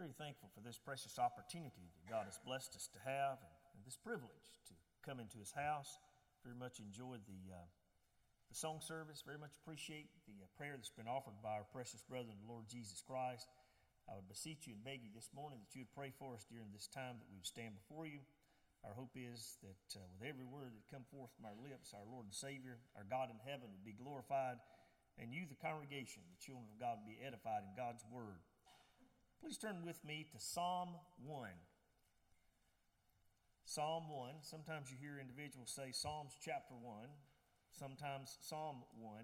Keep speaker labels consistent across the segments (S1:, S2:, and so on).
S1: Very thankful for this precious opportunity that God has blessed us to have and this privilege to come into His house. Very much enjoyed the song service. Very much appreciate the prayer that's been offered by our precious brother in the Lord Jesus Christ. I would beseech you and beg you this morning that you would pray for us during this time that we would stand before you. Our hope is that with every word that come forth from our lips, our Lord and Savior, our God in heaven would be glorified, and you, the congregation, the children of God, would be edified in God's word. Please turn with me to Psalm 1. Psalm 1. Sometimes you hear individuals say Psalms chapter 1, sometimes Psalm 1.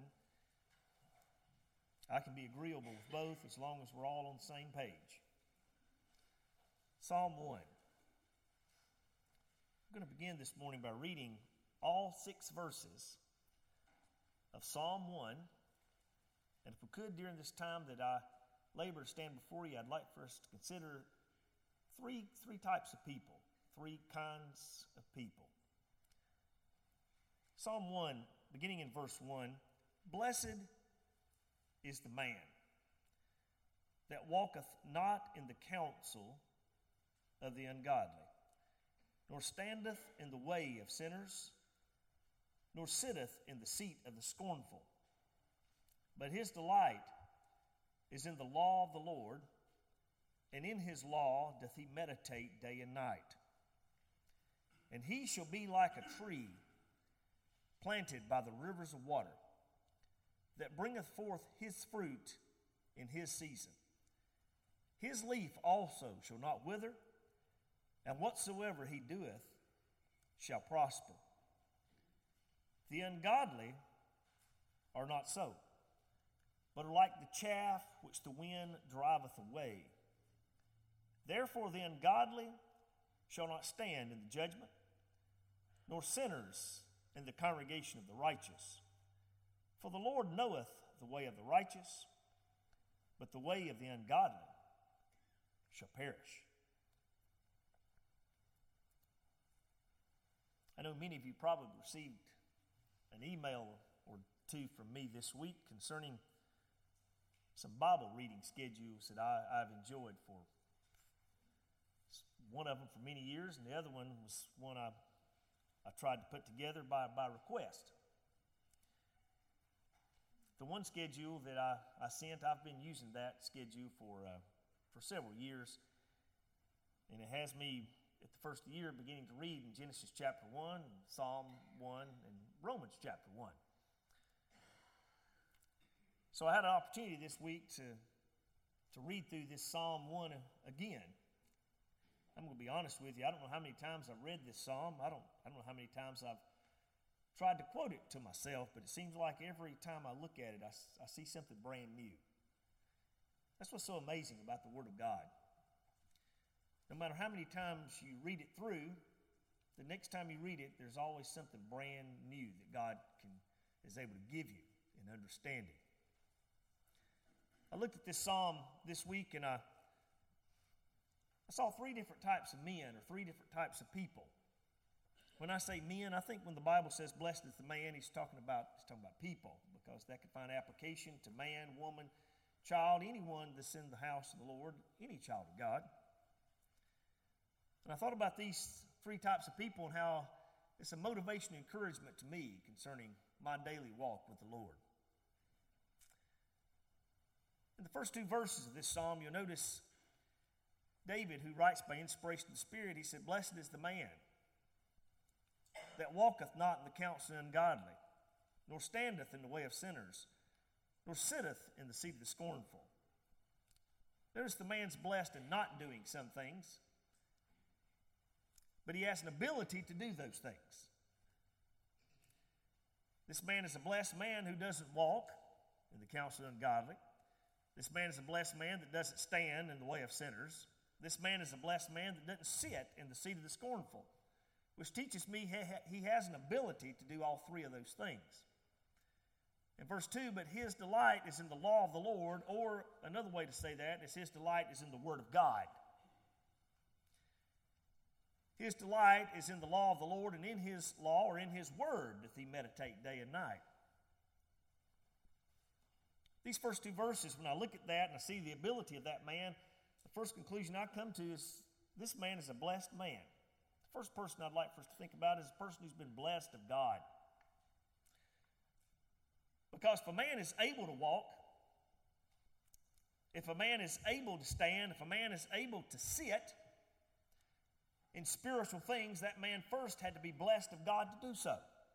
S1: I can be agreeable with both as long as we're all on the same page. Psalm 1. I'm going to begin this morning by reading all 6 verses of Psalm 1. And if we could, during this time that I labor to stand before you, I'd like for us to consider three types of people, 3 kinds of people. Psalm 1, beginning in verse 1, Blessed is the man that walketh not in the counsel of the ungodly, nor standeth in the way of sinners, nor sitteth in the seat of the scornful. But his delight is in the law of the Lord, and in his law doth he meditate day and night. And he shall be like a tree planted by the rivers of water, that bringeth forth his fruit in his season. His leaf also shall not wither, and whatsoever he doeth shall prosper. The ungodly are not so, but are like the chaff which the wind driveth away. Therefore the ungodly shall not stand in the judgment, nor sinners in the congregation of the righteous. For the Lord knoweth the way of the righteous, but the way of the ungodly shall perish. I know many of you probably received an email or 2 from me this week concerning some Bible reading schedules that I've enjoyed for one of them for many years, and the other one was one I tried to put together by request. The one schedule that I sent, I've been using that schedule for several years, and it has me at the first of the year beginning to read in Genesis chapter 1, Psalm 1, and Romans chapter 1. So I had an opportunity this week to read through this Psalm 1 again. I'm going to be honest with you. I don't know how many times I've read this psalm. I don't know how many times I've tried to quote it to myself, but it seems like every time I look at it, I see something brand new. That's what's so amazing about the Word of God. No matter how many times you read it through, the next time you read it, there's always something brand new that God is able to give you in understanding. I looked at this psalm this week, and I saw 3 different types of men, or 3 different types of people. When I say men, I think when the Bible says blessed is the man, he's talking about people, because that could find application to man, woman, child, anyone that's in the house of the Lord, any child of God. And I thought about these 3 types of people and how it's a motivation and encouragement to me concerning my daily walk with the Lord. In the first 2 verses of this psalm, you'll notice David, who writes by inspiration of the Spirit, he said, Blessed is the man that walketh not in the counsel of the ungodly, nor standeth in the way of sinners, nor sitteth in the seat of the scornful. Notice the man's blessed in not doing some things, but he has an ability to do those things. This man is a blessed man who doesn't walk in the counsel of the ungodly. This man is a blessed man that doesn't stand in the way of sinners. This man is a blessed man that doesn't sit in the seat of the scornful, which teaches me he has an ability to do all 3 of those things. In verse 2, but his delight is in the law of the Lord, or another way to say that is his delight is in the Word of God. His delight is in the law of the Lord, and in his law, or in his word, doth he meditate day and night. These first 2 verses, when I look at that and I see the ability of that man, the first conclusion I come to is this man is a blessed man. The first person I'd like for us to think about is a person who's been blessed of God. Because if a man is able to walk, if a man is able to stand, if a man is able to sit in spiritual things, that man first had to be blessed of God to do so.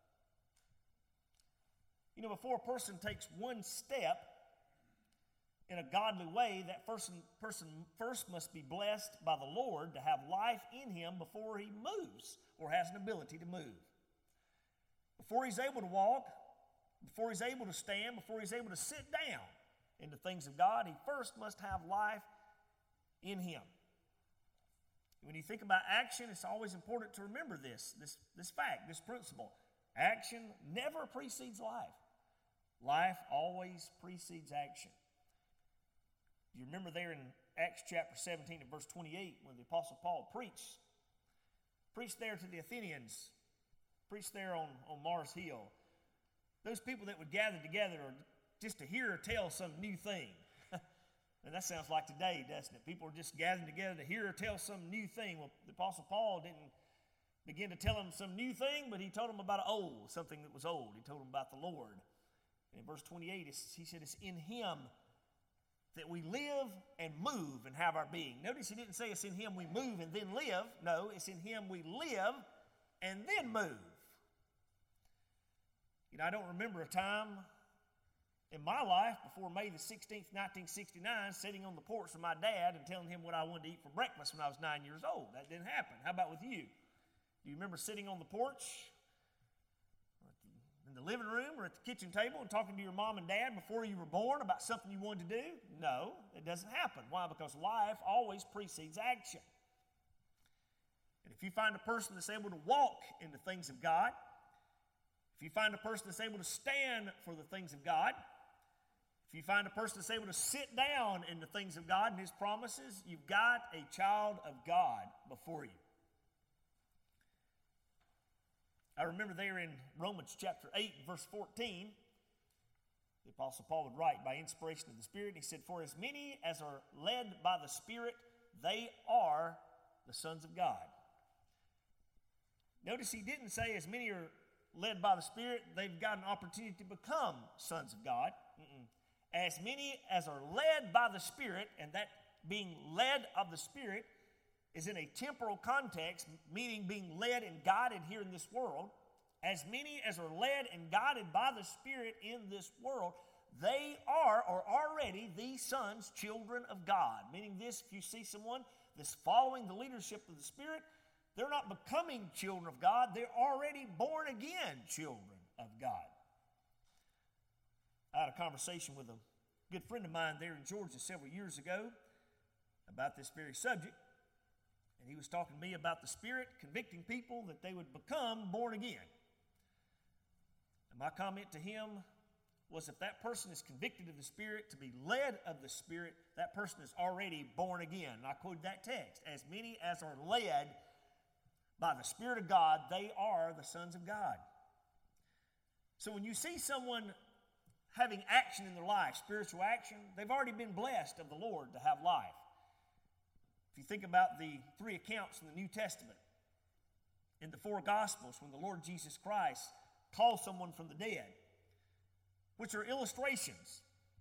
S1: You know, before a person takes one step in a godly way, that person first must be blessed by the Lord to have life in him before he moves or has an ability to move. Before he's able to walk, before he's able to stand, before he's able to sit down in the things of God, he first must have life in him. When you think about action, it's always important to remember this fact, this principle. Action never precedes life. Life always precedes action. You remember there in Acts chapter 17 and verse 28 when the Apostle Paul preached there to the Athenians, preached there on Mars Hill. Those people that would gather together just to hear or tell some new thing. And that sounds like today, doesn't it? People are just gathering together to hear or tell some new thing. Well, the Apostle Paul didn't begin to tell them some new thing, but he told them about something that was old. He told them about the Lord. And in verse 28, he said, it's in him that we live and move and have our being. Notice he didn't say it's in him we move and then live. No, it's in him we live and then move. You know, I don't remember a time in my life before May the 16th, 1969, sitting on the porch with my dad and telling him what I wanted to eat for breakfast when I was 9 years old. That didn't happen. How about with you? Do you remember sitting on the porch, in the living room, or at the kitchen table and talking to your mom and dad before you were born about something you wanted to do? No, it doesn't happen. Why? Because life always precedes action. And if you find a person that's able to walk in the things of God, if you find a person that's able to stand for the things of God, if you find a person that's able to sit down in the things of God and his promises, you've got a child of God before you. I remember there in Romans chapter 8, verse 14, the Apostle Paul would write by inspiration of the Spirit, and he said, for as many as are led by the Spirit, they are the sons of God. Notice he didn't say as many are led by the Spirit, they've got an opportunity to become sons of God. As many as are led by the Spirit, and that being led of the Spirit is in a temporal context, meaning being led and guided here in this world. As many as are led and guided by the Spirit in this world, they are or already the sons, children of God. Meaning this, if you see someone that's following the leadership of the Spirit, they're not becoming children of God, they're already born again children of God. I had a conversation with a good friend of mine there in Georgia several years ago about this very subject. And he was talking to me about the Spirit convicting people that they would become born again. And my comment to him was if that person is convicted of the Spirit, to be led of the Spirit, that person is already born again. And I quoted that text. As many as are led by the Spirit of God, they are the sons of God. So when you see someone having action in their life, spiritual action, they've already been blessed of the Lord to have life. If you think about the three accounts in the New Testament, in the four Gospels, when the Lord Jesus Christ calls someone from the dead, which are illustrations,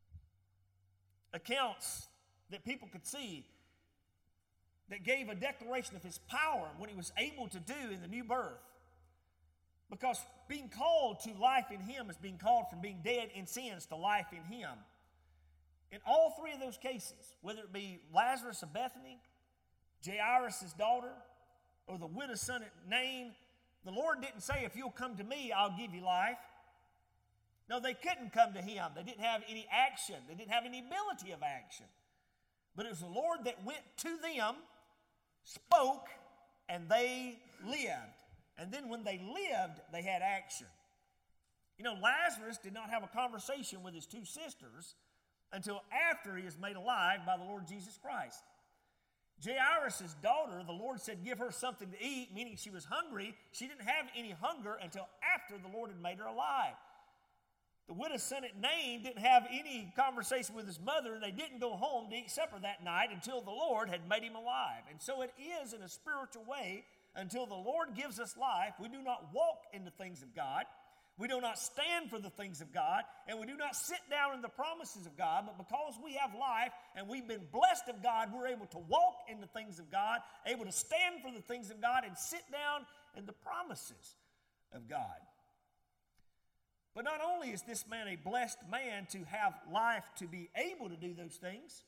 S1: accounts that people could see, that gave a declaration of his power and what he was able to do in the new birth. Because being called to life in him is being called from being dead in sins to life in him. In all three of those cases, whether it be Lazarus of Bethany, Jairus' daughter, or the widow's son at Nain, the Lord didn't say, if you'll come to me, I'll give you life. No, they couldn't come to him. They didn't have any action. They didn't have any ability of action. But it was the Lord that went to them, spoke, and they lived. And then when they lived, they had action. You know, Lazarus did not have a conversation with his two sisters until after he was made alive by the Lord Jesus Christ. Jairus' daughter, the Lord said, give her something to eat, meaning she was hungry. She didn't have any hunger until after the Lord had made her alive. The widow's son at Nain didn't have any conversation with his mother, and they didn't go home to eat supper that night until the Lord had made him alive. And so it is in a spiritual way. Until the Lord gives us life, we do not walk in the things of God. We do not stand for the things of God, and we do not sit down in the promises of God. But because we have life and we've been blessed of God, we're able to walk in the things of God, able to stand for the things of God, and sit down in the promises of God. But not only is this man a blessed man to have life to be able to do those things,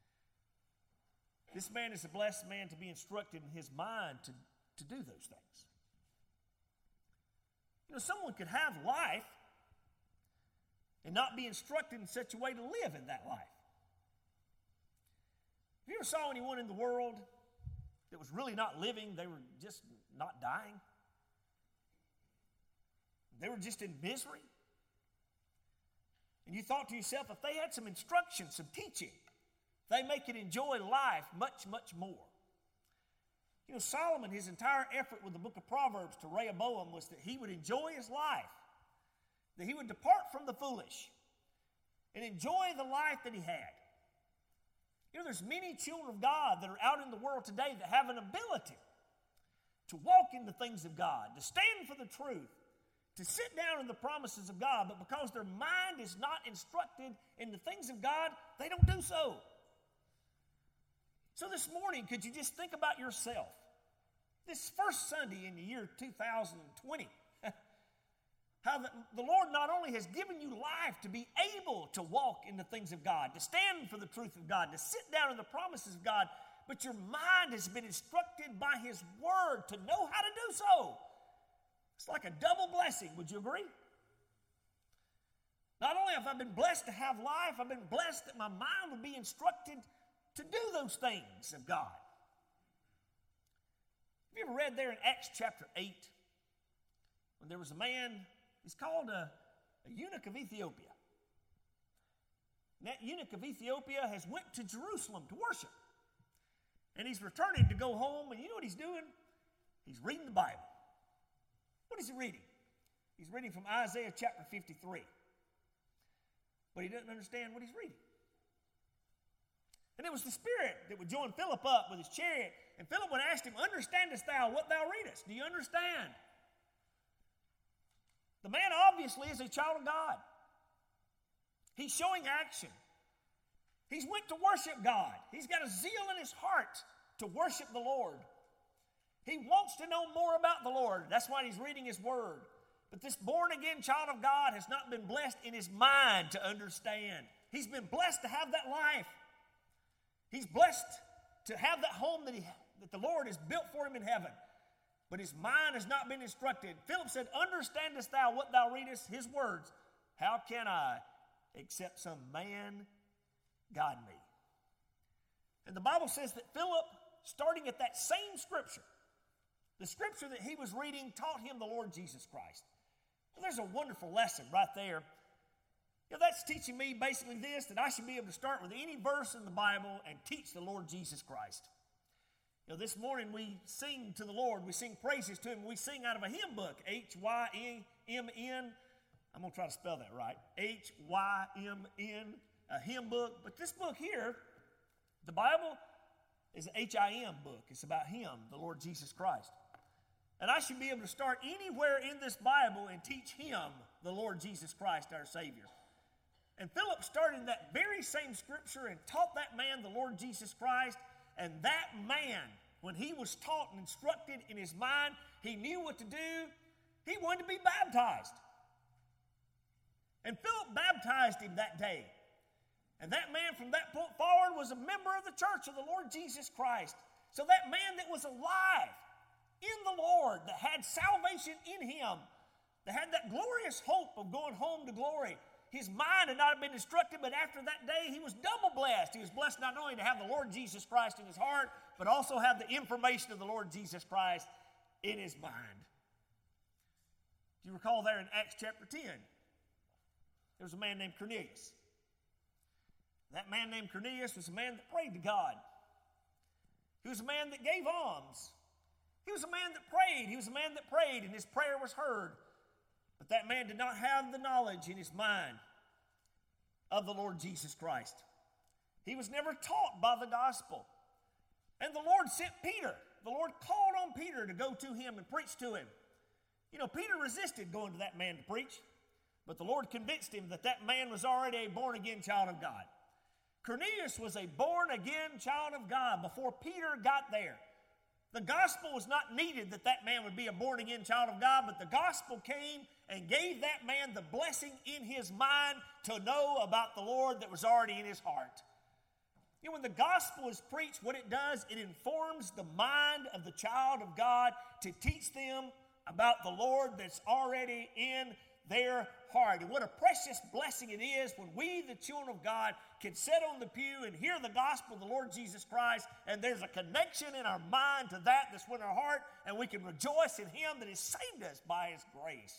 S1: this man is a blessed man to be instructed in his mind to do those things. You know, someone could have life and not be instructed in such a way to live in that life. Have you ever saw anyone in the world that was really not living? They were just not dying. They were just in misery. And you thought to yourself, if they had some instruction, some teaching, they may could enjoy life much, much more. You know, Solomon, his entire effort with the book of Proverbs to Rehoboam was that he would enjoy his life, that he would depart from the foolish and enjoy the life that he had. You know, there's many children of God that are out in the world today that have an ability to walk in the things of God, to stand for the truth, to sit down in the promises of God, but because their mind is not instructed in the things of God, they don't do so. So this morning, could you just think about yourself? This first Sunday in the year 2020, how the Lord not only has given you life to be able to walk in the things of God, to stand for the truth of God, to sit down in the promises of God, but your mind has been instructed by His Word to know how to do so. It's like a double blessing. Would you agree? Not only have I been blessed to have life, I've been blessed that my mind would be instructed to do those things of God. Have you ever read there in Acts chapter 8, when there was a man, he's called a eunuch of Ethiopia. And that eunuch of Ethiopia has went to Jerusalem to worship. And he's returning to go home, and you know what he's doing? He's reading the Bible. What is he reading? He's reading from Isaiah chapter 53. But he doesn't understand what he's reading. And it was the Spirit that would join Philip up with his chariot, and Philip would ask him, "Understandest thou what thou readest?" Do you understand? The man obviously is a child of God. He's showing action. He's went to worship God. He's got a zeal in his heart to worship the Lord. He wants to know more about the Lord. That's why he's reading His Word. But this born-again child of God has not been blessed in his mind to understand. He's been blessed to have that life. He's blessed to have that home that the Lord has built for him in heaven. But his mind has not been instructed. Philip said, "Understandest thou what thou readest?" His words, "How can I, except some man guide me?" And the Bible says that Philip, starting at that same scripture, the scripture that he was reading, taught him the Lord Jesus Christ. Well, there's a wonderful lesson right there. You know, that's teaching me basically this, that I should be able to start with any verse in the Bible and teach the Lord Jesus Christ. You know, this morning we sing to the Lord. We sing praises to Him. We sing out of a hymn book, H-Y-M-N. I'm going to try to spell that right. H-Y-M-N, a hymn book. But this book here, the Bible, is an H-I-M book. It's about Him, the Lord Jesus Christ. And I should be able to start anywhere in this Bible and teach Him, the Lord Jesus Christ, our Savior. And Philip started in that very same scripture and taught that man the Lord Jesus Christ. And that man, when he was taught and instructed in his mind, he knew what to do. He wanted to be baptized. And Philip baptized him that day. And that man from that point forward was a member of the church of the Lord Jesus Christ. So that man that was alive in the Lord, that had salvation in him, that had that glorious hope of going home to glory, his mind had not been instructed, but after that day he was double blessed. He was blessed not only to have the Lord Jesus Christ in his heart, but also have the information of the Lord Jesus Christ in his mind. Do you recall there in Acts chapter 10, there was a man named Cornelius. That man named Cornelius was a man that prayed to God. He was a man that gave alms. He was a man that prayed. He was a man that prayed, and his prayer was heard. But that man did not have the knowledge in his mind of the Lord Jesus Christ. He was never taught by the gospel. And the Lord sent Peter. The Lord called on Peter to go to him and preach to him. You know, Peter resisted going to that man to preach, but the Lord convinced him that that man was already a born-again child of God. Cornelius was a born-again child of God before Peter got there. The gospel was not needed that that man would be a born-again child of God, but the gospel came and gave that man the blessing in his mind to know about the Lord that was already in his heart. You know, when the gospel is preached, what it does, it informs the mind of the child of God to teach them about the Lord that's already in their heart. And what a precious blessing it is when we, the children of God, can sit on the pew and hear the gospel of the Lord Jesus Christ, and there's a connection in our mind to that that's in our heart, and we can rejoice in Him that has saved us by His grace.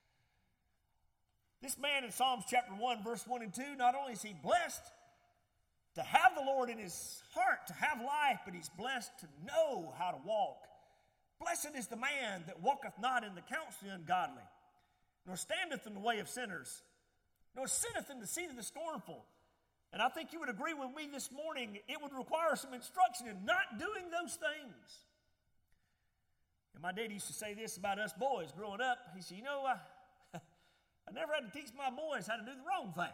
S1: This man in Psalms chapter 1, verse 1 and 2, not only is he blessed to have the Lord in his heart, to have life, but he's blessed to know how to walk. Blessed is the man that walketh not in the counsel of the ungodly, nor standeth in the way of sinners, nor sitteth in the seat of the scornful. And I think you would agree with me this morning, it would require some instruction in not doing those things. And my dad used to say this about us boys growing up. He said, you know, I never had to teach my boys how to do the wrong thing.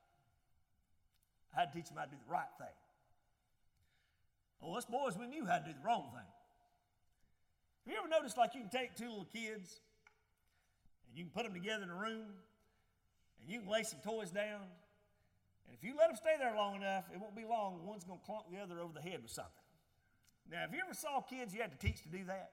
S1: I had to teach them how to do the right thing. Well, us boys, we knew how to do the wrong thing. Have you ever noticed, like, you can take two little kids and you can put them together in a room and you can lay some toys down, and if you let them stay there long enough, it won't be long, one's going to clunk the other over the head with something. Now, have you ever saw kids you had to teach to do that?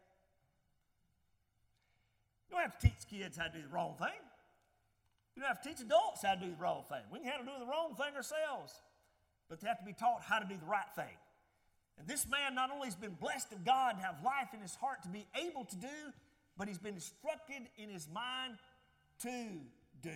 S1: You don't have to teach kids how to do the wrong thing. You don't have to teach adults how to do the wrong thing. We can handle doing the wrong thing ourselves, but they have to be taught how to do the right thing. And this man not only has been blessed of God to have life in his heart to be able to do, but he's been instructed in his mind to do.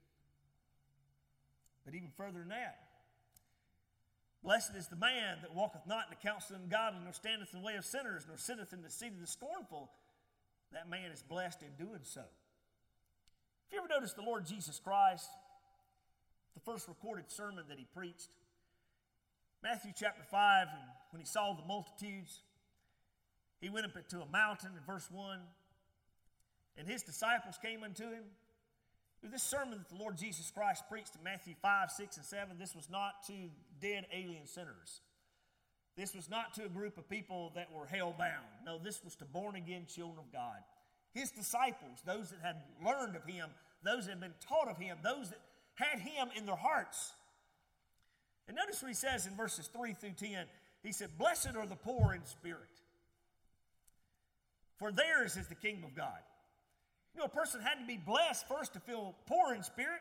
S1: But even further than that, blessed is the man that walketh not in the counsel of the ungodly, nor standeth in the way of sinners, nor sitteth in the seat of the scornful. That man is blessed in doing so. If you ever notice the Lord Jesus Christ, the first recorded sermon that he preached, Matthew chapter 5, and when he saw the multitudes, he went up to a mountain in verse 1, and his disciples came unto him. This sermon that the Lord Jesus Christ preached in Matthew 5, 6, and 7, this was not to dead alien sinners. This was not to a group of people that were hell-bound. No, this was to born-again children of God. His disciples, those that had learned of him, those that had been taught of him, those that had him in their hearts. And notice what he says in verses 3 through 10. He said, blessed are the poor in spirit, for theirs is the kingdom of God. You know, a person had to be blessed first to feel poor in spirit.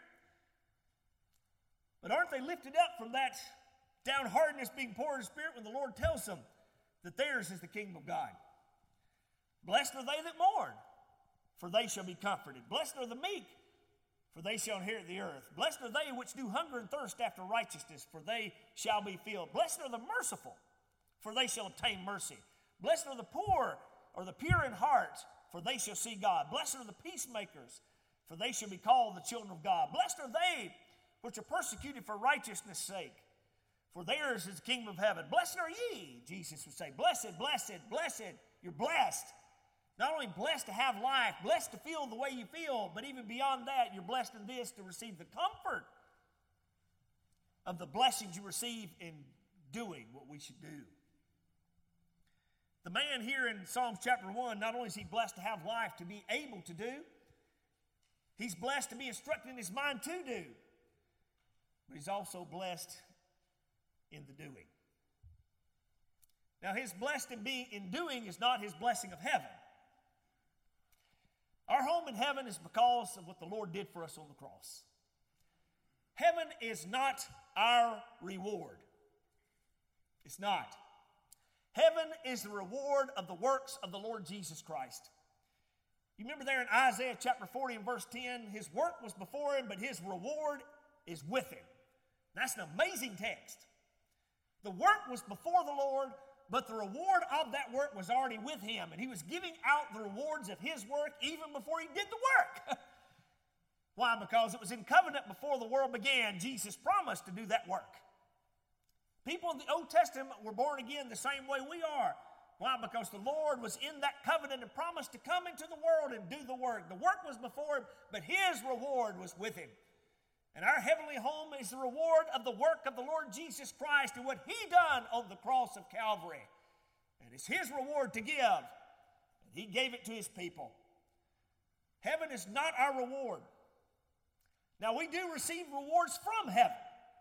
S1: But aren't they lifted up from that downheartedness, being poor in spirit, when the Lord tells them that theirs is the kingdom of God? Blessed are they that mourn, for they shall be comforted. Blessed are the meek, for they shall inherit the earth. Blessed are they which do hunger and thirst after righteousness, for they shall be filled. Blessed are the merciful, for they shall obtain mercy. Blessed are the poor, or the pure in heart, for they shall see God. Blessed are the peacemakers, for they shall be called the children of God. Blessed are they which are persecuted for righteousness' sake, for theirs is the kingdom of heaven. Blessed are ye, Jesus would say. Blessed, blessed, blessed. You're blessed. Not only blessed to have life, blessed to feel the way you feel, but even beyond that, you're blessed in this to receive the comfort of the blessings you receive in doing what we should do. The man here in Psalms chapter 1, not only is he blessed to have life to be able to do, he's blessed to be instructed in his mind to do, but he's also blessed in the doing. Now, his blessed in doing is not his blessing of heaven. Our home in heaven is because of what the Lord did for us on the cross. Heaven is not our reward. It's not. Heaven is the reward of the works of the Lord Jesus Christ. You remember there in Isaiah chapter 40 and verse 10, his work was before him, but his reward is with him. That's an amazing text. The work was before the Lord, but the reward of that work was already with him, and he was giving out the rewards of his work even before he did the work. Why? Because it was in covenant before the world began. Jesus promised to do that work. People in the Old Testament were born again the same way we are. Why? Because the Lord was in that covenant and promised to come into the world and do the work. The work was before him, but his reward was with him. And our heavenly home is the reward of the work of the Lord Jesus Christ and what he done on the cross of Calvary. And it's his reward to give. And he gave it to his people. Heaven is not our reward. Now, we do receive rewards from heaven.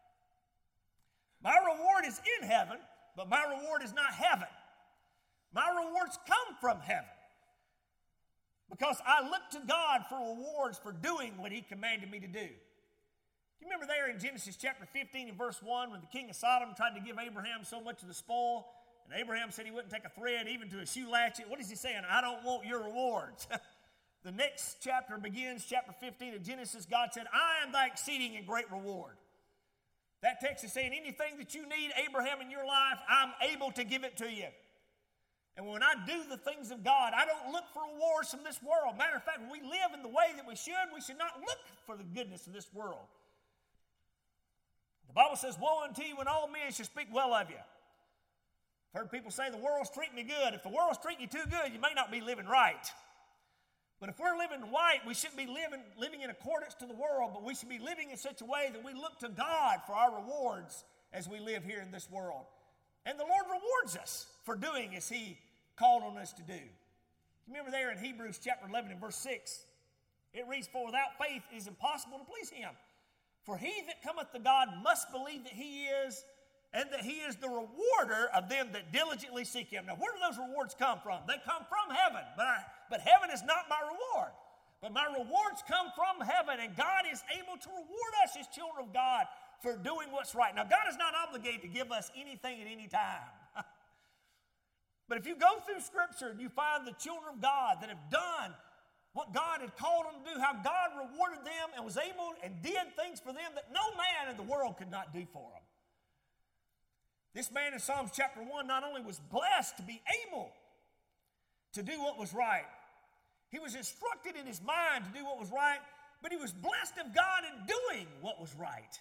S1: My reward is in heaven, but my reward is not heaven. My rewards come from heaven because I look to God for rewards for doing what he commanded me to do. You remember there in Genesis chapter 15 and verse 1 when the king of Sodom tried to give Abraham so much of the spoil, and Abraham said he wouldn't take a thread even to a shoe latchet. What is he saying? I don't want your rewards. The next chapter begins, chapter 15 of Genesis. God said, I am thy exceeding and great reward. That text is saying anything that you need, Abraham, in your life, I'm able to give it to you. And when I do the things of God, I don't look for rewards from this world. Matter of fact, when we live in the way that we should not look for the goodness of this world. The Bible says, woe unto you when all men shall speak well of you. I've heard people say the world's treating me good. If the world's treating you too good, you may not be living right. But if we're living right, we shouldn't be living in accordance to the world, but we should be living in such a way that we look to God for our rewards as we live here in this world. And the Lord rewards us for doing as he called on us to do. Remember there in Hebrews chapter 11 and verse 6, it reads, for without faith it is impossible to please him. For he that cometh to God must believe that he is, and that he is the rewarder of them that diligently seek him. Now, where do those rewards come from? They come from heaven, but heaven is not my reward. But my rewards come from heaven, and God is able to reward us as children of God for doing what's right. Now, God is not obligated to give us anything at any time. But if you go through Scripture and you find the children of God that have done what God had called them to do, how God rewarded them and was able and did things for them that no man in the world could not do for them. This man in Psalms chapter 1 not only was blessed to be able to do what was right, he was instructed in his mind to do what was right, but he was blessed of God in doing what was right.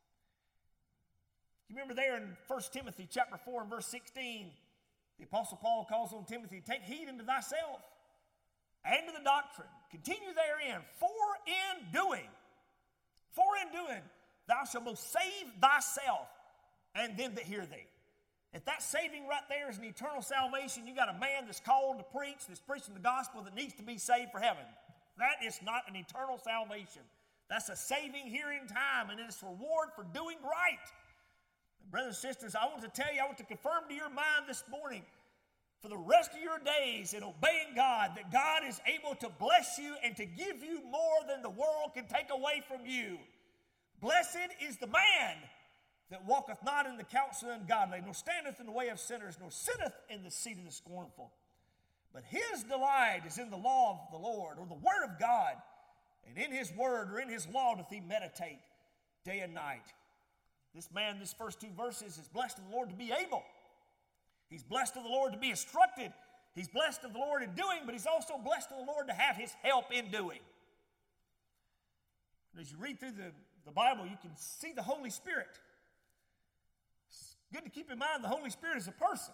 S1: You remember there in 1 Timothy chapter 4 and verse 16, the Apostle Paul calls on Timothy, take heed unto thyself and to the doctrine. Continue therein, for in doing, thou shalt both save thyself and them that hear thee. If that saving right there is an eternal salvation, you got a man that's called to preach, that's preaching the gospel that needs to be saved for heaven. That is not an eternal salvation. That's a saving here in time, and it's a reward for doing right. And brothers and sisters, I want to tell you, I want to confirm to your mind this morning, for the rest of your days in obeying God, that God is able to bless you and to give you more than the world can take away from you. Blessed is the man that walketh not in the counsel of the ungodly, nor standeth in the way of sinners, nor sitteth in the seat of the scornful. But his delight is in the law of the Lord, or the word of God, and in his word, or in his law, doth he meditate day and night. This man, these first two verses, is blessed of the Lord to be able. He's blessed of the Lord to be instructed. He's blessed of the Lord in doing, but he's also blessed of the Lord to have his help in doing. As you read through the Bible, you can see the Holy Spirit. It's good to keep in mind the Holy Spirit is a person.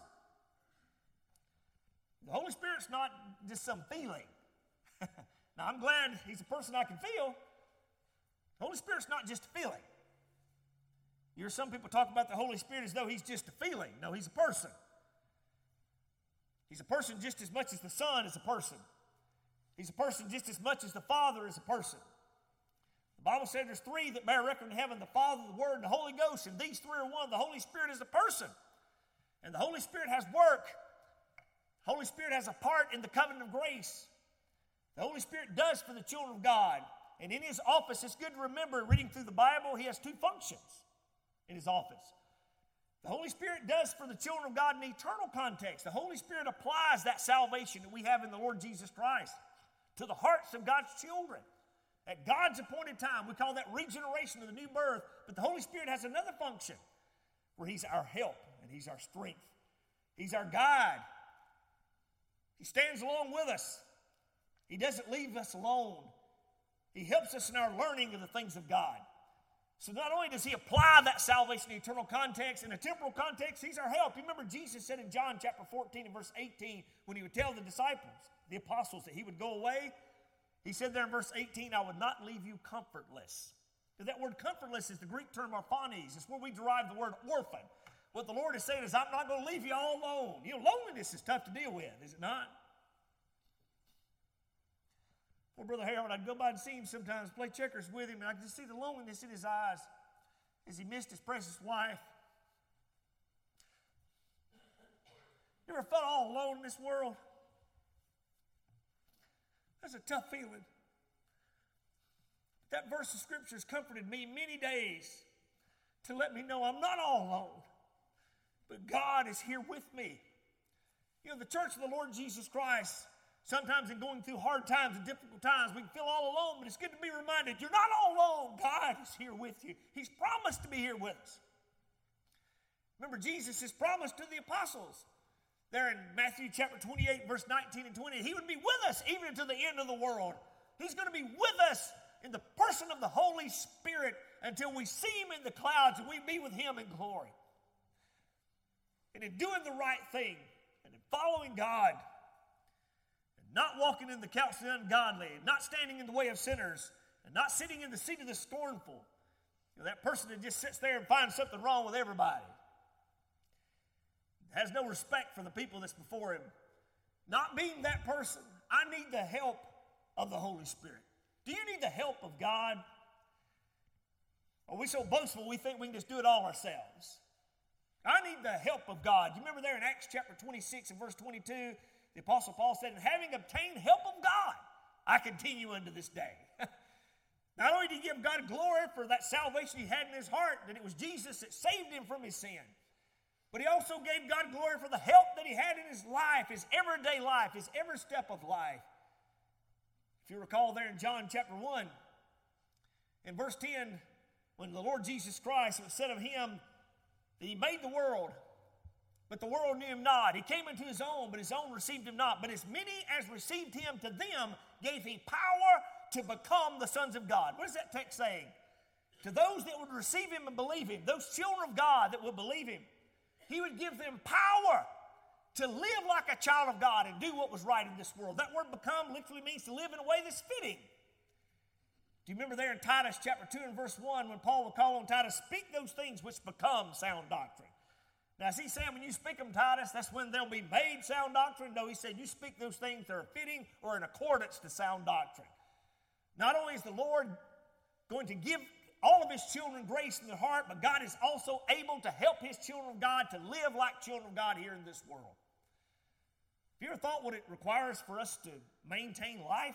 S1: The Holy Spirit's not just some feeling. Now, I'm glad he's a person I can feel. The Holy Spirit's not just a feeling. You hear some people talk about the Holy Spirit as though he's just a feeling. No, he's a person. He's a person just as much as the Son is a person. He's a person just as much as the Father is a person. The Bible says there's three that bear record in heaven, the Father, the Word, and the Holy Ghost, and these three are one. The Holy Spirit is a person, and the Holy Spirit has work. The Holy Spirit has a part in the covenant of grace. The Holy Spirit does for the children of God, and in his office, it's good to remember, reading through the Bible, he has two functions in his office. The Holy Spirit does for the children of God in eternal context. The Holy Spirit applies that salvation that we have in the Lord Jesus Christ to the hearts of God's children. At God's appointed time, we call that regeneration of the new birth, but the Holy Spirit has another function where he's our help and he's our strength. He's our guide. He stands along with us. He doesn't leave us alone. He helps us in our learning of the things of God. So not only does he apply that salvation in eternal context, in a temporal context, he's our help. You remember Jesus said in John chapter 14 and verse 18, when he would tell the disciples, the apostles, that he would go away, he said there in verse 18, I would not leave you comfortless. Because that word comfortless is the Greek term orphanes. It's where we derive the word orphan. What the Lord is saying is, I'm not going to leave you all alone. You know, loneliness is tough to deal with, is it not? Well, Brother Harold, I'd go by and see him sometimes, play checkers with him, and I could just see the loneliness in his eyes as he missed his precious wife. You ever felt all alone in this world? That's a tough feeling. That verse of Scripture has comforted me many days to let me know I'm not all alone, but God is here with me. You know, the church of the Lord Jesus Christ, sometimes in going through hard times and difficult times, we can feel all alone, but it's good to be reminded you're not all alone. God is here with you. He's promised to be here with us. Remember, Jesus has promised to the apostles there in Matthew chapter 28, verse 19 and 20, he would be with us even until the end of the world. He's going to be with us in the person of the Holy Spirit until we see him in the clouds and we be with him in glory. And in doing the right thing and in following God, not walking in the counsel of the ungodly, and not standing in the way of sinners, and not sitting in the seat of the scornful. You know, that person that just sits there and finds something wrong with everybody. Has no respect for the people that's before him. Not being that person, I need the help of the Holy Spirit. Do you need the help of God? Are we so boastful we think we can just do it all ourselves? I need the help of God. You remember there in Acts chapter 26 and verse 22, the Apostle Paul said, and having obtained help of God, I continue unto this day. Not only did he give God glory for that salvation he had in his heart, that it was Jesus that saved him from his sin, but he also gave God glory for the help that he had in his life, his everyday life, his every step of life. If you recall there in John chapter 1, in verse 10, when the Lord Jesus Christ, it was said of him that he made the world, but the world knew him not. He came into his own, but his own received him not. But as many as received him, to them gave he power to become the sons of God. What is that text saying? To those that would receive him and believe him, those children of God that would believe him, he would give them power to live like a child of God and do what was right in this world. That word become literally means to live in a way that's fitting. Do you remember there in Titus chapter 2 and verse 1 when Paul would call on Titus, speak those things which become sound doctrine. Now, is he saying when you speak them, Titus, that's when they'll be made sound doctrine? No, he said you speak those things that are fitting or in accordance to sound doctrine. Not only is the Lord going to give all of his children grace in their heart, but God is also able to help his children of God to live like children of God here in this world. Have you ever thought what it requires for us to maintain life?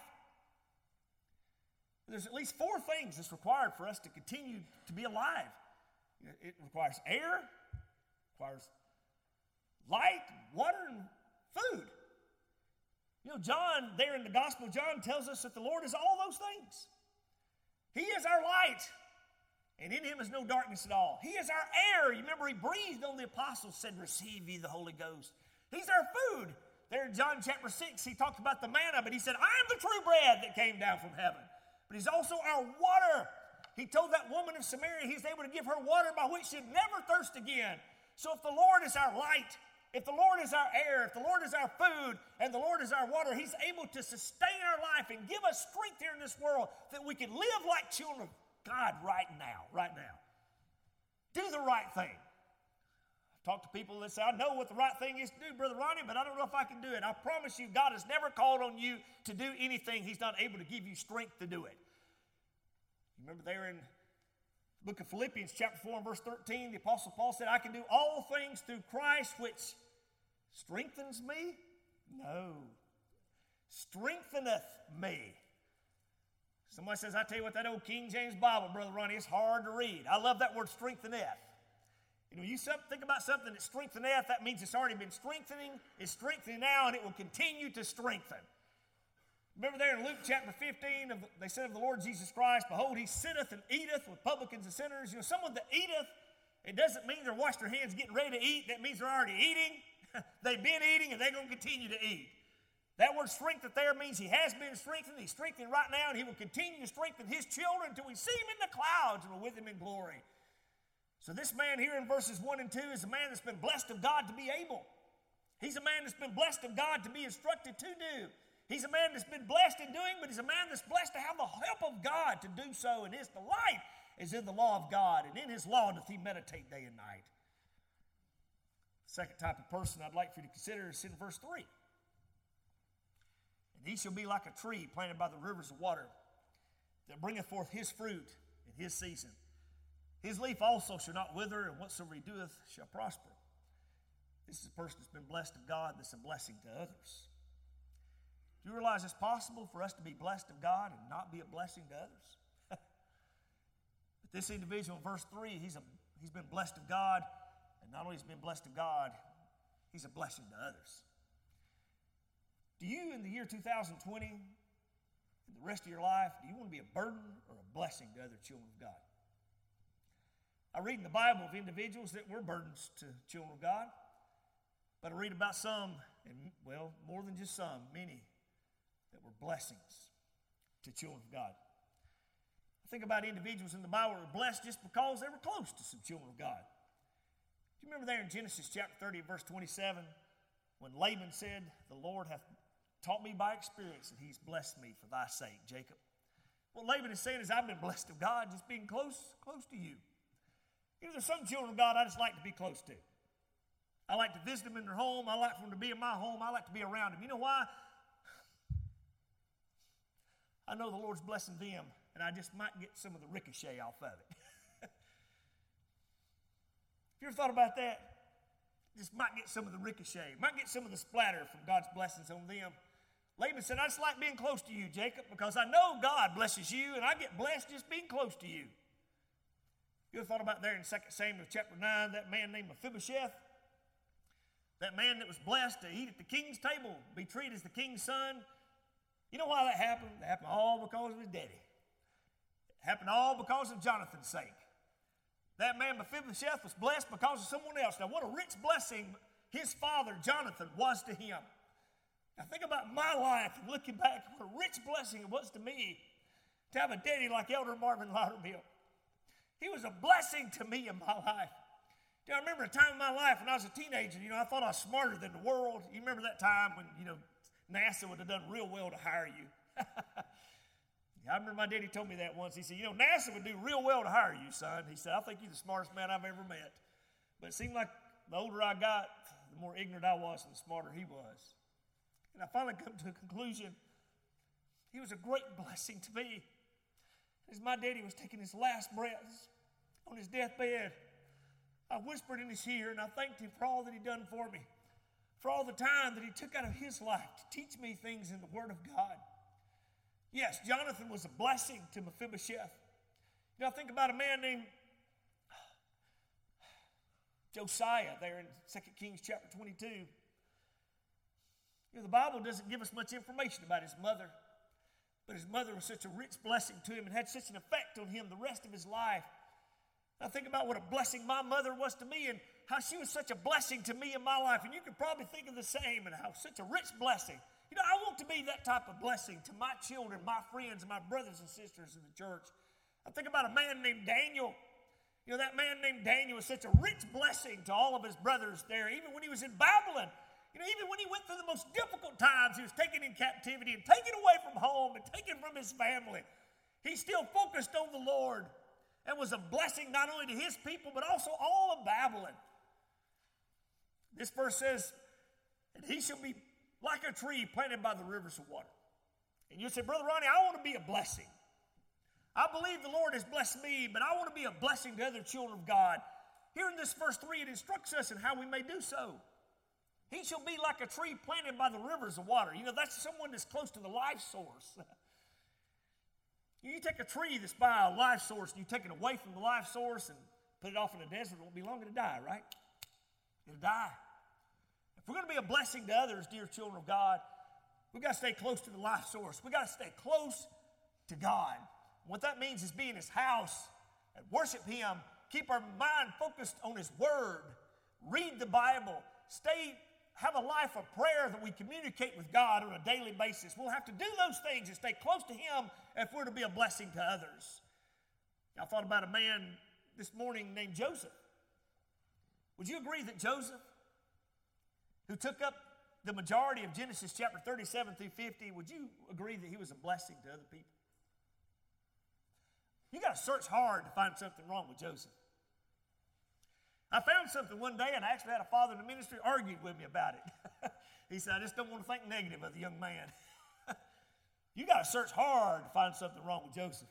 S1: There's at least 4 things that's required for us to continue to be alive. It requires air, requires light, water, and food. You know, John, there in the Gospel of John, tells us that the Lord is all those things. He is our light, and in him is no darkness at all. He is our air. You remember he breathed on the apostles, said, receive ye the Holy Ghost. He's our food. There in John chapter 6, he talked about the manna, but he said, I am the true bread that came down from heaven. But he's also our water. He told that woman of Samaria he's able to give her water by which she'd never thirst again. So if the Lord is our light, if the Lord is our air, if the Lord is our food, and the Lord is our water, he's able to sustain our life and give us strength here in this world that we can live like children of God right now. Do the right thing. I've talked to people that say, I know what the right thing is to do, Brother Ronnie, but I don't know if I can do it. I promise you, God has never called on you to do anything he's not able to give you strength to do it. You remember there in the book of Philippians chapter 4 and verse 13, the Apostle Paul said, I can do all things through Christ which strengthens me? No. Strengtheneth me. Somebody says, I tell you what, that old King James Bible, Brother Ronnie, it's hard to read. I love that word strengtheneth. You know, you think about something that strengtheneth, that means it's already been strengthening, it's strengthening now, and it will continue to strengthen. Remember there in Luke chapter 15, they said of the Lord Jesus Christ, behold, he sitteth and eateth with publicans and sinners. You know, someone that eateth, it doesn't mean they're washed their hands getting ready to eat. That means they're already eating. They've been eating, and they're going to continue to eat. That word strengthened there means he has been strengthened. He's strengthened right now, and he will continue to strengthen his children until we see him in the clouds and we're with him in glory. So this man here in verses 1 and 2 is a man that's been blessed of God to be able. He's a man that's been blessed of God to be instructed to do. He's a man that's been blessed in doing, but he's a man that's blessed to have the help of God to do so, and his delight is in the law of God, and in his law doth he meditate day and night. The second type of person I'd like for you to consider is in verse 3. And he shall be like a tree planted by the rivers of water, that bringeth forth his fruit in his season. His leaf also shall not wither, and whatsoever he doeth shall prosper. This is a person that's been blessed of God, that's a blessing to others. Do you realize it's possible for us to be blessed of God and not be a blessing to others? But this individual in verse 3, he's been blessed of God, and not only has he been blessed of God, he's a blessing to others. Do you, in the year 2020, in the rest of your life, do you want to be a burden or a blessing to other children of God? I read in the Bible of individuals that were burdens to children of God, but I read about some, and well, more than just some, many that were blessings to children of God. I think about individuals in the Bible who were blessed just because they were close to some children of God. Do you remember there in Genesis chapter 30, verse 27, when Laban said, "The Lord hath taught me by experience that he's blessed me for thy sake, Jacob." What Laban is saying is, I've been blessed of God just being close to you. You know, there's some children of God I just like to be close to. I like to visit them in their home. I like for them to be in my home. I like to be around them. You know why? I know the Lord's blessing them, and I just might get some of the ricochet off of it. Have you ever thought about that? Just might get some of the ricochet, might get some of the splatter from God's blessings on them. Laban said, I just like being close to you, Jacob, because I know God blesses you, and I get blessed just being close to you. You ever thought about there in 2 Samuel chapter 9, that man named Mephibosheth? That man that was blessed to eat at the king's table, be treated as the king's son. You know why that happened? It happened all because of his daddy. It happened all because of Jonathan's sake. That man Mephibosheth was blessed because of someone else. Now, what a rich blessing his father Jonathan was to him. Now, think about my life and looking back, what a rich blessing it was to me to have a daddy like Elder Marvin Loudermill. He was a blessing to me in my life. I remember a time in my life when I was a teenager, I thought I was smarter than the world. You remember that time when, NASA would have done real well to hire you. I remember my daddy told me that once. He said, NASA would do real well to hire you, son. He said, I think you're the smartest man I've ever met. But it seemed like the older I got, the more ignorant I was and the smarter he was. And I finally come to a conclusion. He was a great blessing to me. As my daddy was taking his last breaths on his deathbed, I whispered in his ear and I thanked him for all that he'd done for me, for all the time that he took out of his life to teach me things in the Word of God. Yes, Jonathan was a blessing to Mephibosheth. Think about a man named Josiah there in 2 Kings chapter 22. The Bible doesn't give us much information about his mother, but his mother was such a rich blessing to him and had such an effect on him the rest of his life. I think about what a blessing my mother was to me and how she was such a blessing to me in my life. And you could probably think of the same and how such a rich blessing. I want to be that type of blessing to my children, my friends, and my brothers and sisters in the church. I think about a man named Daniel. That man named Daniel was such a rich blessing to all of his brothers there, even when he was in Babylon. Even when he went through the most difficult times, he was taken in captivity and taken away from home and taken from his family. He still focused on the Lord. And was a blessing not only to his people, but also all of Babylon. This verse says, and he shall be like a tree planted by the rivers of water. And you say, Brother Ronnie, I want to be a blessing. I believe the Lord has blessed me, but I want to be a blessing to other children of God. Here in this verse 3, it instructs us in how we may do so. He shall be like a tree planted by the rivers of water. That's someone that's close to the life source. You take a tree that's by a life source and you take it away from the life source and put it off in the desert, it won't be long to die, right? It'll die. If we're going to be a blessing to others, dear children of God, we've got to stay close to the life source. We've got to stay close to God. What that means is be in his house and worship him, keep our mind focused on his word, read the Bible, stay have a life of prayer, that we communicate with God on a daily basis. We'll have to do those things and stay close to Him if we're to be a blessing to others. I thought about a man this morning named Joseph. Would you agree that Joseph, who took up the majority of Genesis chapter 37 through 50, would you agree that he was a blessing to other people? You got to search hard to find something wrong with Joseph. I found something one day, and I actually had a father in the ministry argued with me about it. He said, I just don't want to think negative of the young man. You got to search hard to find something wrong with Joseph.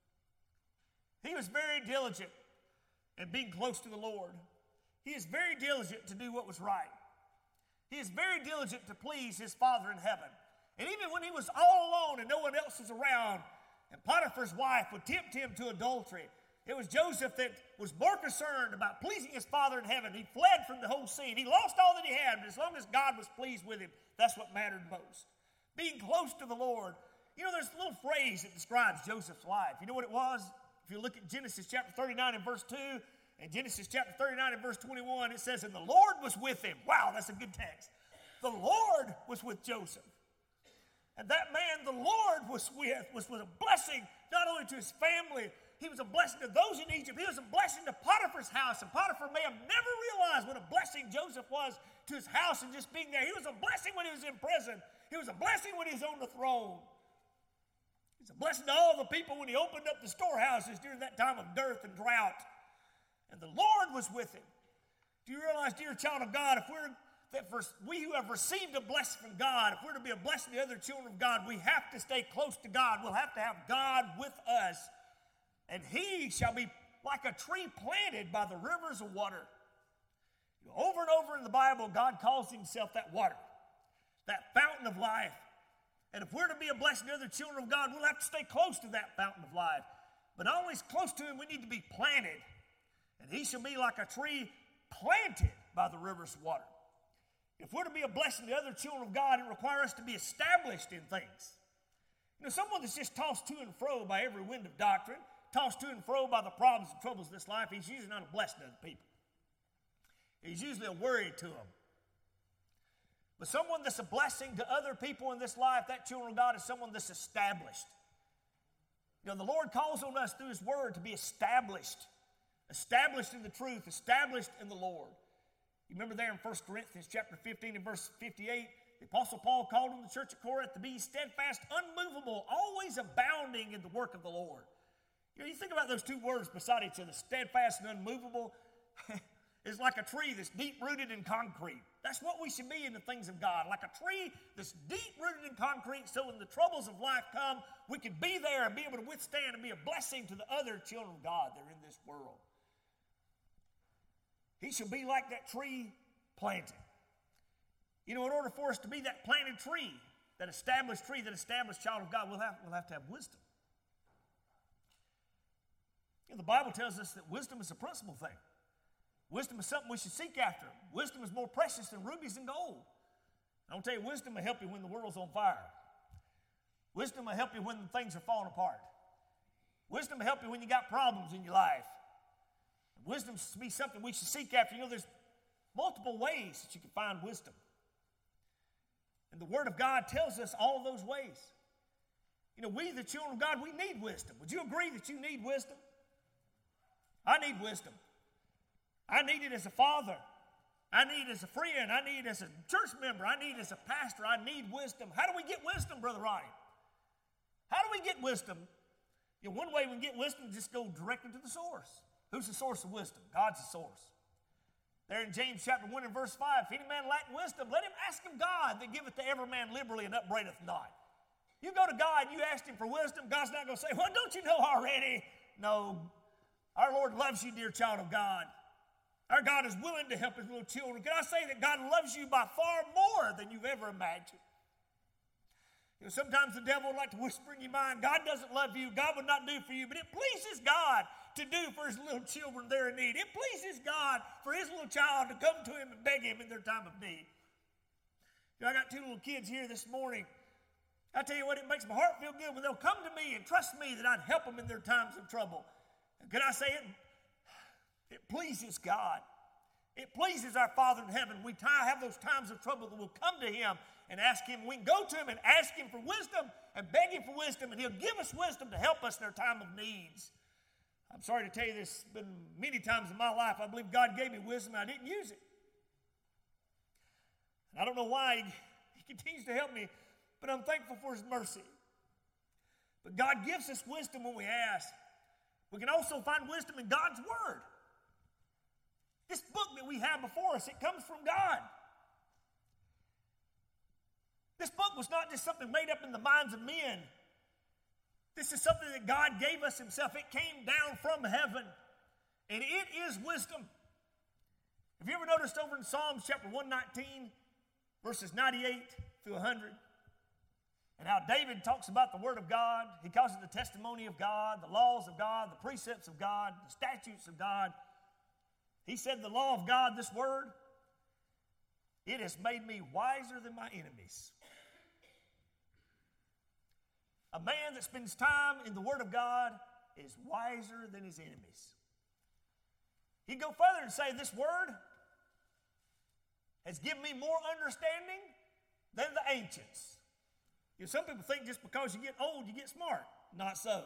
S1: He was very diligent in being close to the Lord. He is very diligent to do what was right. He is very diligent to please his Father in heaven. And even when he was all alone and no one else was around, and Potiphar's wife would tempt him to adultery, it was Joseph that was more concerned about pleasing his Father in heaven. He fled from the whole scene. He lost all that he had, but as long as God was pleased with him, that's what mattered most. Being close to the Lord. You know, there's a little phrase that describes Joseph's life. You know what it was? If you look at Genesis chapter 39 and verse 2, and Genesis chapter 39 and verse 21, it says, and the Lord was with him. Wow, that's a good text. The Lord was with Joseph. And that man the Lord was with was a blessing not only to his family, he was a blessing to those in Egypt. He was a blessing to Potiphar's house. And Potiphar may have never realized what a blessing Joseph was to his house and just being there. He was a blessing when he was in prison. He was a blessing when he was on the throne. He was a blessing to all the people when he opened up the storehouses during that time of dearth and drought. And the Lord was with him. Do you realize, dear child of God, we who have received a blessing from God, if we're to be a blessing to other children of God, we have to stay close to God. We'll have to have God with us. And he shall be like a tree planted by the rivers of water. Over and over in the Bible, God calls himself that water, that fountain of life. And if we're to be a blessing to other children of God, we'll have to stay close to that fountain of life. But not only close to him, we need to be planted. And he shall be like a tree planted by the rivers of water. If we're to be a blessing to other children of God, it requires us to be established in things. You know, someone that's just tossed to and fro by every wind of doctrine, tossed to and fro by the problems and troubles of this life, he's usually not a blessing to other people. He's usually a worry to them. But someone that's a blessing to other people in this life, that children of God, is someone that's established. You know, the Lord calls on us through his word to be established in the truth, established in the Lord. You remember there in 1 Corinthians chapter 15 and verse 58, the Apostle Paul called on the church at Corinth to be steadfast, unmovable, always abounding in the work of the Lord. You know, you think about those two words beside each other, steadfast and unmovable. It's like a tree that's deep-rooted in concrete. That's what we should be in the things of God, like a tree that's deep-rooted in concrete, so when the troubles of life come, we can be there and be able to withstand and be a blessing to the other children of God that are in this world. He shall be like that tree planted. You know, in order for us to be that planted tree, that established child of God, we'll have to have wisdom. You know, the Bible tells us that wisdom is a principal thing. Wisdom is something we should seek after. Wisdom is more precious than rubies and gold. I'll tell you, wisdom will help you when the world's on fire. Wisdom will help you when things are falling apart. Wisdom will help you when you got problems in your life. Wisdom should be something we should seek after. You know, there's multiple ways that you can find wisdom. And the Word of God tells us all of those ways. You know, we, the children of God, we need wisdom. Would you agree that you need wisdom? I need wisdom. I need it as a father. I need it as a friend. I need it as a church member. I need it as a pastor. I need wisdom. How do we get wisdom, Brother Ronnie? How do we get wisdom? You know, one way we can get wisdom is just go directly to the source. Who's the source of wisdom? God's the source. There in James chapter 1 and verse 5, if any man lack wisdom, let him ask of God that giveth to every man liberally and upbraideth not. You go to God and you ask him for wisdom, God's not going to say, well, don't you know already? No. Our Lord loves you, dear child of God. Our God is willing to help his little children. Can I say that God loves you by far more than you've ever imagined? You know, sometimes the devil would like to whisper in your mind, God doesn't love you, God would not do for you, but it pleases God to do for his little children they're in need. It pleases God for his little child to come to him and beg him in their time of need. You know, I got two little kids here this morning. I tell you what, it makes my heart feel good when they'll come to me and trust me that I'd help them in their times of trouble. And can I say it? It pleases God. It pleases our Father in heaven. We have those times of trouble that we'll come to Him and ask Him. We can go to Him and ask Him for wisdom and beg Him for wisdom, and He'll give us wisdom to help us in our time of needs. I'm sorry to tell you this, it's been many times in my life I believe God gave me wisdom and I didn't use it. And I don't know why He continues to help me, but I'm thankful for His mercy. But God gives us wisdom when we ask. We can also find wisdom in God's Word. This book that we have before us, it comes from God. This book was not just something made up in the minds of men. This is something that God gave us Himself. It came down from heaven, and it is wisdom. Have you ever noticed over in Psalms chapter 119, verses 98 through 100, and how David talks about the Word of God? He calls it the testimony of God, the laws of God, the precepts of God, the statutes of God. He said, the law of God, this Word, it has made me wiser than my enemies. A man that spends time in the Word of God is wiser than his enemies. He'd go further and say, this Word has given me more understanding than the ancients. You know, some people think just because you get old, you get smart. Not so.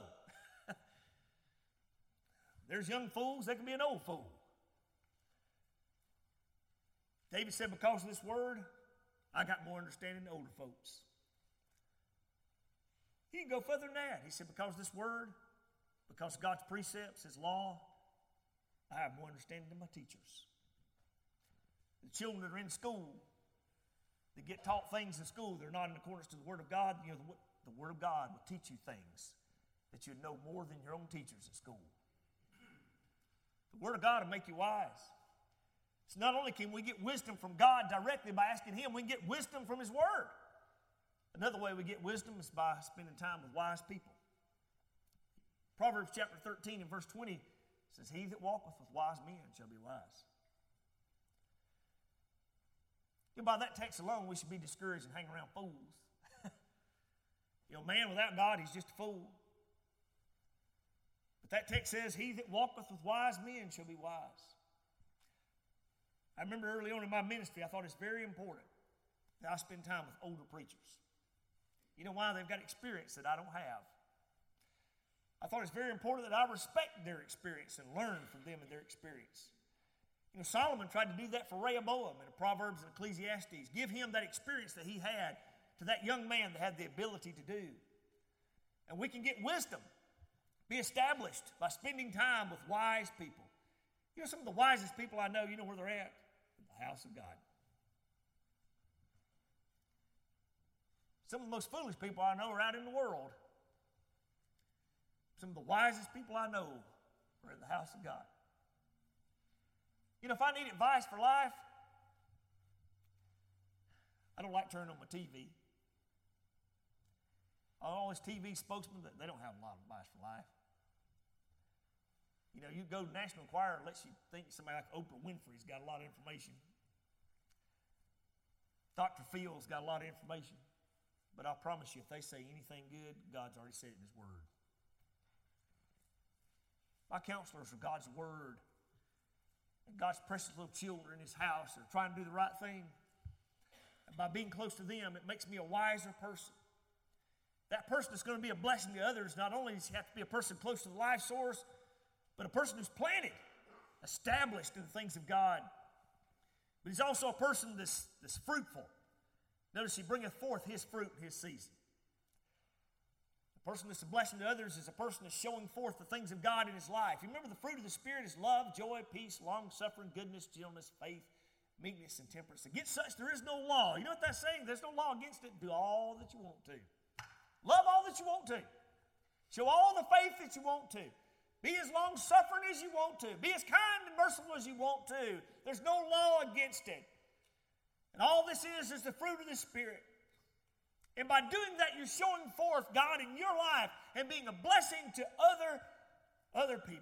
S1: There's young fools, they can be an old fool. David said, because of this Word, I got more understanding than older folks. He can go further than that. He said, because of this Word, because of God's precepts, His law, I have more understanding than my teachers. The children that are in school, that get taught things in school, they're not in accordance to the Word of God. You know, the Word of God will teach you things that you'd know more than your own teachers at school. The Word of God will make you wise. So not only can we get wisdom from God directly by asking Him, we can get wisdom from His Word. Another way we get wisdom is by spending time with wise people. Proverbs chapter 13 and verse 20 says, he that walketh with wise men shall be wise. You know, by that text alone, we should be discouraged and hang around fools. You know, man without God, he's just a fool. But that text says, he that walketh with wise men shall be wise. I remember early on in my ministry, I thought it's very important that I spend time with older preachers. You know why? They've got experience that I don't have. I thought it's very important that I respect their experience and learn from them and their experience. You know, Solomon tried to do that for Rehoboam in the Proverbs and Ecclesiastes. Give him that experience that he had to that young man that had the ability to do. And we can get wisdom, be established by spending time with wise people. You know, some of the wisest people I know, you know where they're at? In the house of God. Some of the most foolish people I know are out in the world. Some of the wisest people I know are in the house of God. You know, if I need advice for life, I don't like turning on my TV. All these TV spokesmen, they don't have a lot of advice for life. You know, you go to National Enquirer, it lets you think somebody like Oprah Winfrey's got a lot of information. Dr. Phil's got a lot of information. But I promise you, if they say anything good, God's already said it in His Word. My counselors are God's Word. And God's precious little children in His house are trying to do the right thing. And by being close to them, it makes me a wiser person. That person that's going to be a blessing to others, not only does he have to be a person close to the life source, but a person who's planted, established in the things of God. But he's also a person that's fruitful. Notice he bringeth forth his fruit in his season. A person that's a blessing to others is a person that's showing forth the things of God in his life. You remember the fruit of the Spirit is love, joy, peace, long-suffering, goodness, gentleness, faith, meekness, and temperance. Against such there is no law. You know what that's saying? There's no law against it. Do all that you want to. Love all that you want to. Show all the faith that you want to. Be as long-suffering as you want to. Be as kind and merciful as you want to. There's no law against it. And all this is the fruit of the Spirit. And by doing that, you're showing forth God in your life and being a blessing to other people.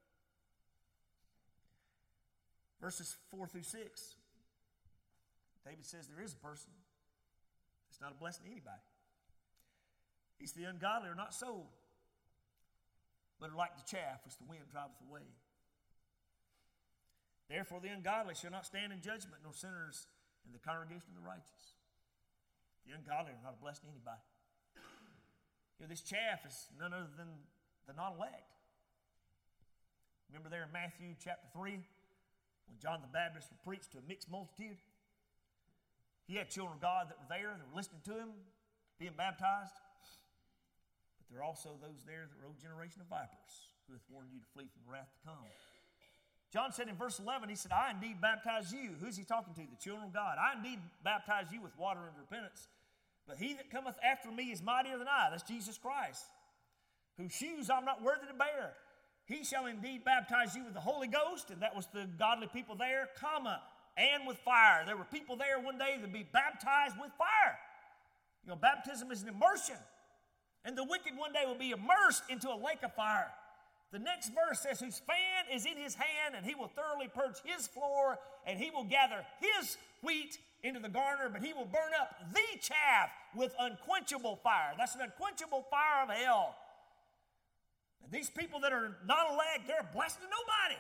S1: Verses 4 through 6. David says there is a person that's not a blessing to anybody. He's the ungodly are not so, but are like the chaff which the wind driveth away. Therefore the ungodly shall not stand in judgment, nor sinners in the congregation of the righteous. The ungodly are not a blessing to anybody. This chaff is none other than the non-elect. Remember there in Matthew chapter 3, when John the Baptist would preach to a mixed multitude? He had children of God that were there, that were listening to him, being baptized. But there are also those there that were old generation of vipers, who hath warned you to flee from the wrath to come. John said in verse 11, he said, I indeed baptize you. Who's he talking to? The children of God. I indeed baptize you with water and repentance. But he that cometh after me is mightier than I. That's Jesus Christ. Whose shoes I'm not worthy to bear. He shall indeed baptize you with the Holy Ghost. And that was the godly people there, and with fire. There were people there one day that would be baptized with fire. Baptism is an immersion. And the wicked one day will be immersed into a lake of fire. The next verse says, whose fan is in his hand, and he will thoroughly purge his floor, and he will gather his wheat into the garner, but he will burn up the chaff with unquenchable fire. That's an unquenchable fire of hell. And these people that are not elect, they're a blessing to nobody.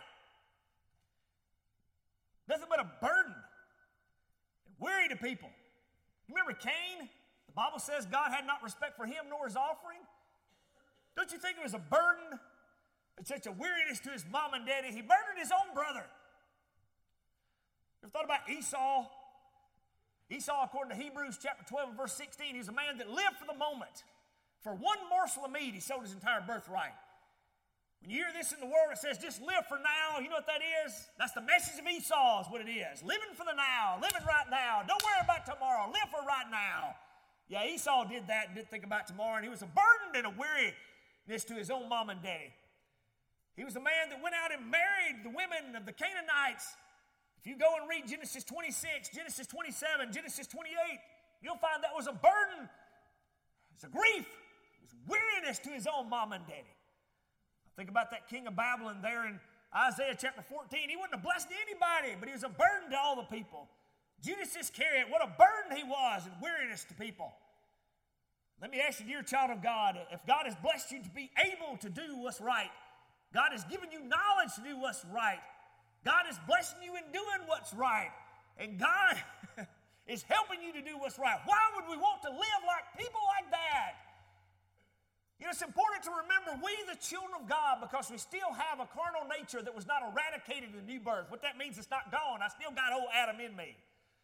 S1: Nothing but a burden and weary to people. You remember Cain? The Bible says God had not respect for him nor his offering. Don't you think it was a burden and such a weariness to his mom and daddy? He murdered his own brother. You ever thought about Esau? Esau, according to Hebrews chapter 12 and verse 16, he's a man that lived for the moment. For one morsel of meat, he sold his entire birthright. When you hear this in the world, it says, just live for now. You know what that is? That's the message of Esau is what it is. Living for the now. Living right now. Don't worry about tomorrow. Live for right now. Yeah, Esau did that and didn't think about tomorrow. And he was a burden and a weariness to his own mom and daddy. He was a man that went out and married the women of the Canaanites. If you go and read Genesis 26, Genesis 27, Genesis 28, you'll find that was a burden. It's a grief. It was weariness to his own mom and daddy. Think about that king of Babylon there in Isaiah chapter 14. He wasn't a blessing to anybody, but he was a burden to all the people. Judas Iscariot, what a burden he was and weariness to people. Let me ask you, dear child of God, if God has blessed you to be able to do what's right, God has given you knowledge to do what's right, God is blessing you in doing what's right, and God is helping you to do what's right, why would we want to live like people like that? It's important to remember we, the children of God, because we still have a carnal nature that was not eradicated in the new birth. What that means, it's not gone. I still got old Adam in me.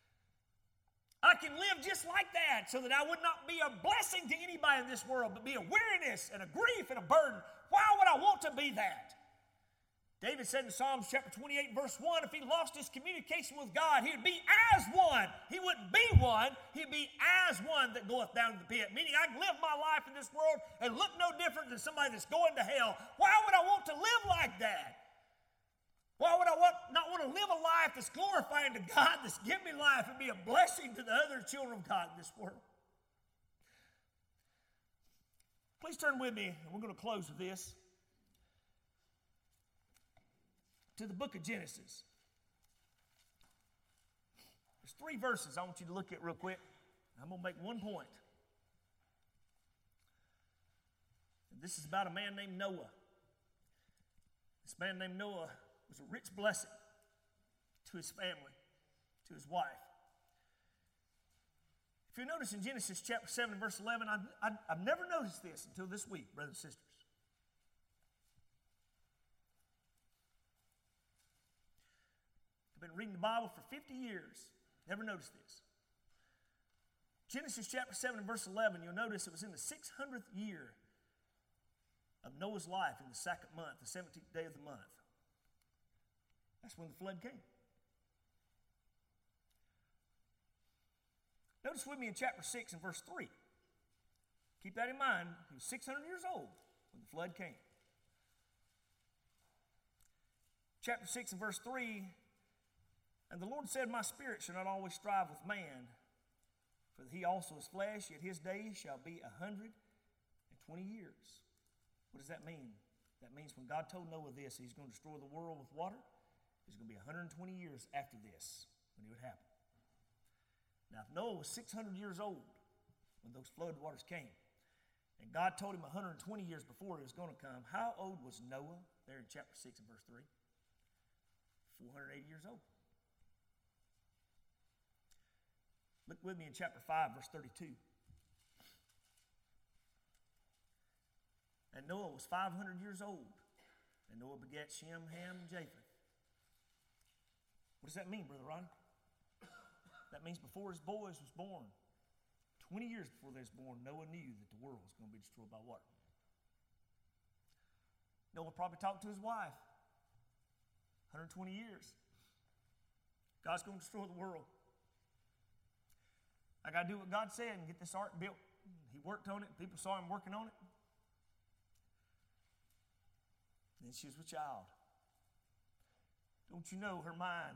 S1: I can live just like that so that I would not be a blessing to anybody in this world, but be a weariness and a grief and a burden. Why would I want to be that? David said in Psalms chapter 28, verse 1, if he lost his communication with God, he would be as one. He wouldn't be one. He'd be as one that goeth down to the pit. Meaning I can live my life in this world and look no different than somebody that's going to hell. Why would I want to live like that? Why would I not want to live a life that's glorifying to God, that's given me life and be a blessing to the other children of God in this world? Please turn with me, and we're going to close with this, to the book of Genesis. There's 3 verses I want you to look at real quick. I'm going to make one point. And this is about a man named Noah. This man named Noah was a rich blessing to his family, to his wife. If you notice in Genesis chapter 7 verse 11, I've never noticed this until this week, brothers and sisters. I've been reading the Bible for 50 years. Never noticed this. Genesis chapter 7 and verse 11, you'll notice it was in the 600th year of Noah's life in the 2nd month, the 17th day of the month. That's when the flood came. Notice with me in chapter 6 and verse 3. Keep that in mind. He was 600 years old when the flood came. Chapter 6 and verse 3, and the Lord said, my spirit shall not always strive with man, for he also is flesh, yet his days shall be 120 years. What does that mean? That means when God told Noah this, he's going to destroy the world with water, it's going to be 120 years after this when it would happen. Now, if Noah was 600 years old when those flood waters came, and God told him 120 years before it was going to come, how old was Noah there in chapter 6 and verse 3? 480 years old. Look with me in chapter 5, verse 32. And Noah was 500 years old, and Noah begat Shem, Ham, and Japheth. What does that mean, Brother Ronnie? That means before his boys was born, 20 years before they was born, Noah knew that the world was going to be destroyed by water. Noah probably talked to his wife. 120 years. God's going to destroy the world. I got to do what God said and get this ark built. He worked on it. People saw him working on it. Then she was with child. Don't you know her mind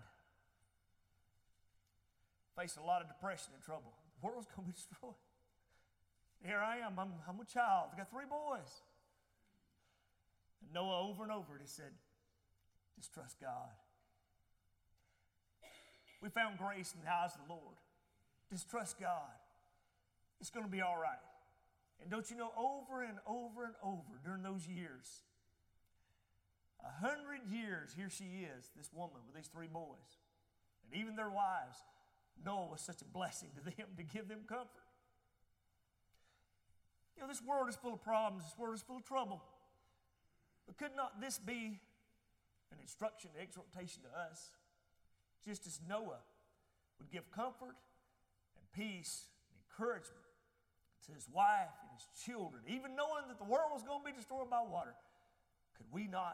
S1: faced a lot of depression and trouble. The world's going to be destroyed. Here I am. I'm a child. I got 3 boys. And Noah over and over just said, just trust God. We found grace in the eyes of the Lord. Just trust God. It's going to be all right. And don't you know, over and over and over during those years, 100 years, here she is, this woman with these 3 boys. And even their wives, Noah was such a blessing to them to give them comfort. You know, this world is full of problems. This world is full of trouble. But could not this be an instruction, an exhortation to us? Just as Noah would give comfort and peace and encouragement to his wife and his children, even knowing that the world was going to be destroyed by water, could we not